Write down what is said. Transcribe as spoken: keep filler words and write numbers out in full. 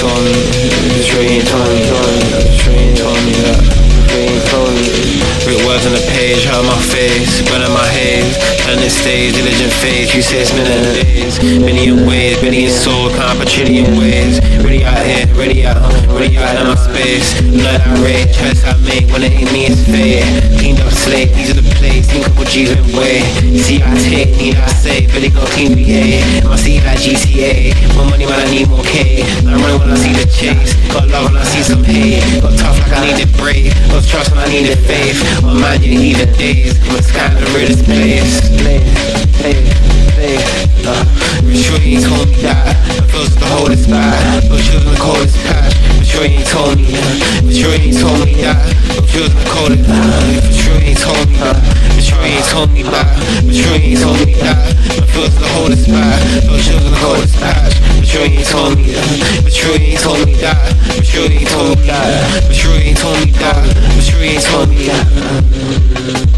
told me, for sure you ain't told me, for sure you ain't told me that, for sure you ain't told me. Read words on the page, hurt my face, burn in my haze, and this stage, diligent face, you say it's been in days, million ways, billion soul, can't put trillion ways, ready out here, ready out, ready out in my space, blood I rage, choice I make, when it ain't me it's fate, cleaned up slate, these are the plays, think couple G's in way, see I take, need I say, but they gon' clean B A, I see like G T A, more money when I need more K, I run when I see the chase, got love when I see some hate, got tough like I needed brave, got trust when I needed faith, my mind you even days, my sky the realest place, place, place, place, uh, sure you ain't told me that, I feel like the holdest back, but you in the coldest patch, but sure you ain't told me that, but sure you ain't told me that, but you in the coldest, but sure you ain't told me that, but sure you ain't told me that, but sure you ain't told me that, I feel like the holdest back, but you in the coldest patch, but sure you ain't told me that, but sure you ain't told me that, but sure you ain't told me that, but sure you ain't told me that, but sure you ain't told me that.